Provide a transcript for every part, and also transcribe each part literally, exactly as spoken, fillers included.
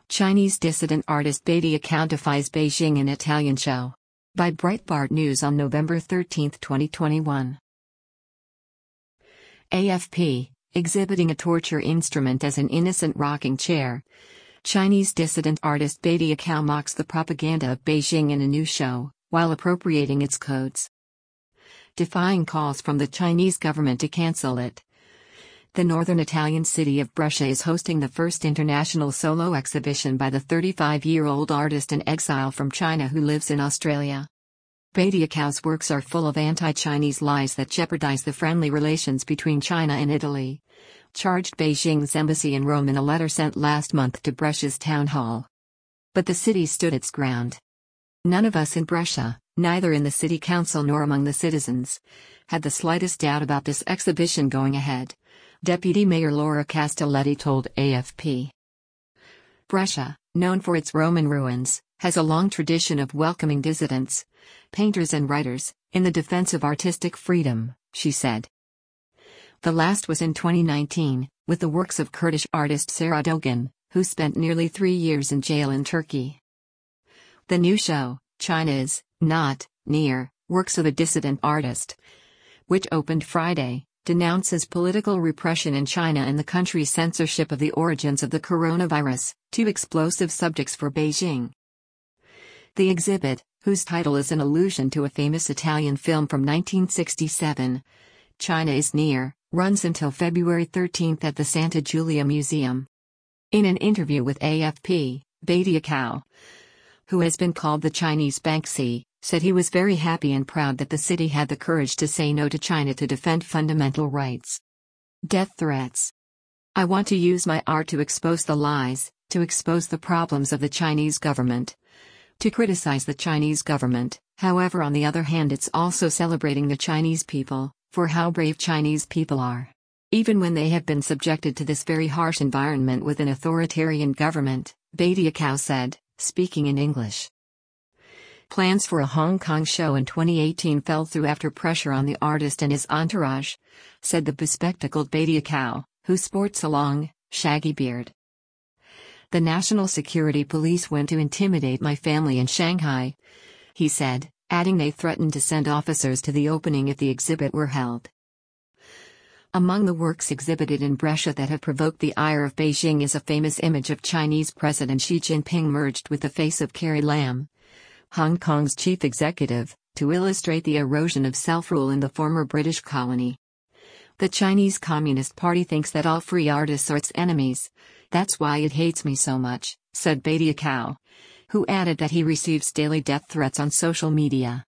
Chinese dissident artist Badiacao defies Beijing in Italian show. By Breitbart News on November thirteenth, twenty twenty-one. A F P, exhibiting a torture instrument as an innocent rocking chair. Chinese dissident artist Badiacao mocks the propaganda of Beijing in a new show, while appropriating its codes. Defying calls from the Chinese government to cancel it. The northern Italian city of Brescia is hosting the first international solo exhibition by the thirty-five-year-old artist in exile from China who lives in Australia. Badiacao's works are full of anti-Chinese lies that jeopardize the friendly relations between China and Italy, charged Beijing's embassy in Rome in a letter sent last month to Brescia's town hall. But the city stood its ground. None of us in Brescia, neither in the city council nor among the citizens, had the slightest doubt about this exhibition going ahead, Deputy Mayor Laura Castelletti told A F P. Brescia, known for its Roman ruins, has a long tradition of welcoming dissidents, painters and writers, in the defense of artistic freedom, she said. The last was in twenty nineteen, with the works of Kurdish artist Sara Dogan, who spent nearly three years in jail in Turkey. The new show, China is Not Near, Works of a Dissident Artist, which opened Friday, denounces political repression in China and the country's censorship of the origins of the coronavirus, two explosive subjects for Beijing. The exhibit, whose title is an allusion to a famous Italian film from nineteen sixty-seven, China is Near, runs until February thirteenth at the Santa Giulia Museum. In an interview with A F P, Badiacao, who has been called the Chinese Banksy, said he was very happy and proud that the city had the courage to say no to China to defend fundamental rights. Death threats. I want to use my art to expose the lies, to expose the problems of the Chinese government, to criticize the Chinese government. However, on the other hand, it's also celebrating the Chinese people, for how brave Chinese people are. Even when they have been subjected to this very harsh environment with an authoritarian government, Badiacao said, speaking in English. Plans for a Hong Kong show in twenty eighteen fell through after pressure on the artist and his entourage, said the bespectacled Badiacao, who sports a long, shaggy beard. The National Security Police went to intimidate my family in Shanghai, he said, adding they threatened to send officers to the opening if the exhibit were held. Among the works exhibited in Brescia that have provoked the ire of Beijing is a famous image of Chinese President Xi Jinping merged with the face of Carrie Lam, Hong Kong's chief executive, to illustrate the erosion of self-rule in the former British colony. The Chinese Communist Party thinks that all free artists are its enemies. That's why it hates me so much, said Badiacao, who added that he receives daily death threats on social media.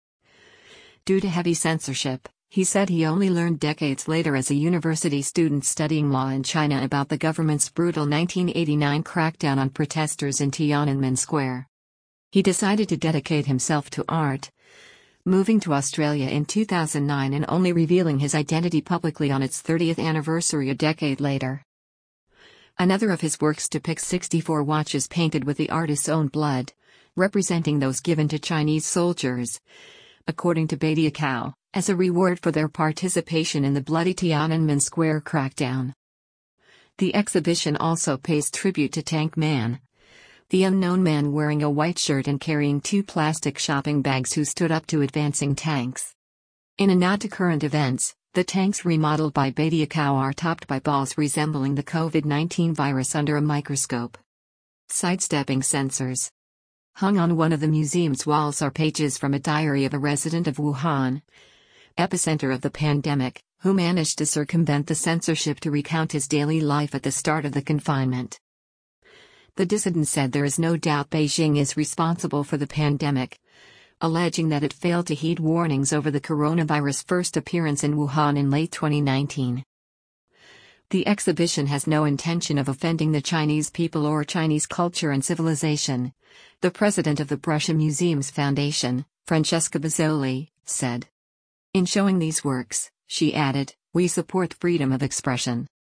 Due to heavy censorship, he said he only learned decades later as a university student studying law in China about the government's brutal nineteen eighty-nine crackdown on protesters in Tiananmen Square. He decided to dedicate himself to art, moving to Australia in two thousand nine and only revealing his identity publicly on its thirtieth anniversary a decade later. Another of his works depicts sixty-four watches painted with the artist's own blood, representing those given to Chinese soldiers, according to Badiacao, as a reward for their participation in the bloody Tiananmen Square crackdown. The exhibition also pays tribute to Tank Man, the unknown man wearing a white shirt and carrying two plastic shopping bags who stood up to advancing tanks. In a nod to current events, the tanks remodeled by Badiacao are topped by balls resembling the COVID nineteen virus under a microscope. Sidestepping censors. Hung on one of the museum's walls are pages from a diary of a resident of Wuhan, epicenter of the pandemic, who managed to circumvent the censorship to recount his daily life at the start of the confinement. The dissident said there is no doubt Beijing is responsible for the pandemic, alleging that it failed to heed warnings over the coronavirus first appearance in Wuhan in late twenty nineteen. The exhibition has no intention of offending the Chinese people or Chinese culture and civilization, the president of the Brescia Museums Foundation, Francesca Bazzoli, said. In showing these works, she added, we support freedom of expression.